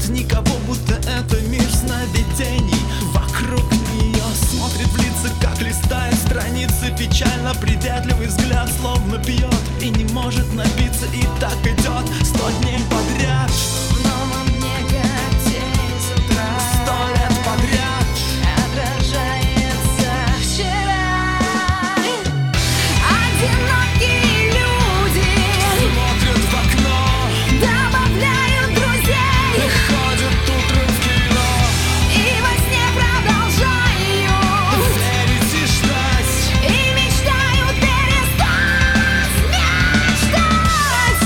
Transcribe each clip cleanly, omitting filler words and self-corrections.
никого, будто это мир сновидений. Вокруг нее смотрит в лица, как листает страницы. Печально приветливый взгляд, словно пьет и не может напиться. И так идет 100 дней подряд. В новом дне, как тень с утра, 100 лет подряд отражается вчера. Одинокие люди смотрят в окно, добавляют друзей, ходят утром в кино, и во сне продолжают верить и ждать. и мечтают перестать мечтать.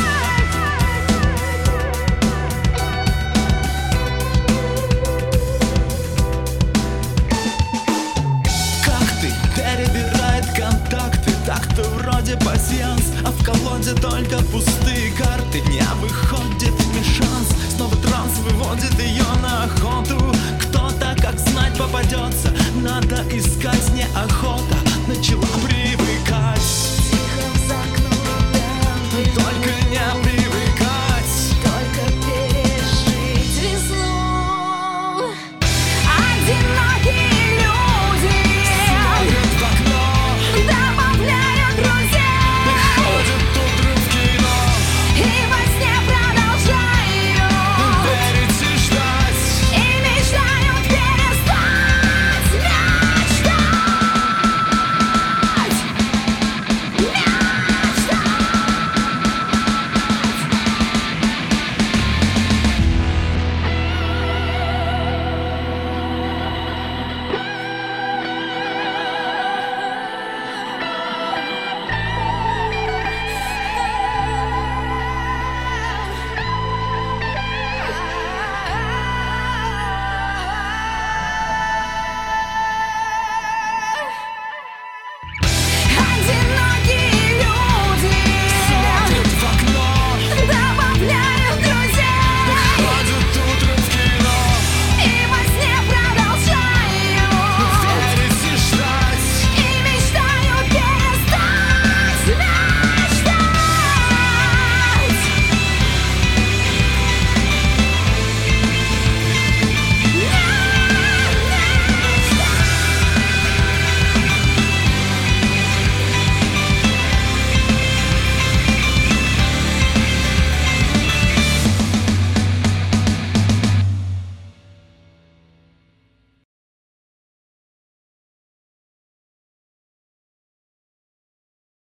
Как ты? Перебирает контакты, так-то вроде пасьянс, а в колоде только пустые карты. Не выходит ни шанс, снова транс выводит ее на охоту. Кто-то, как знать, попадется, надо искать, неохота начала привыкать.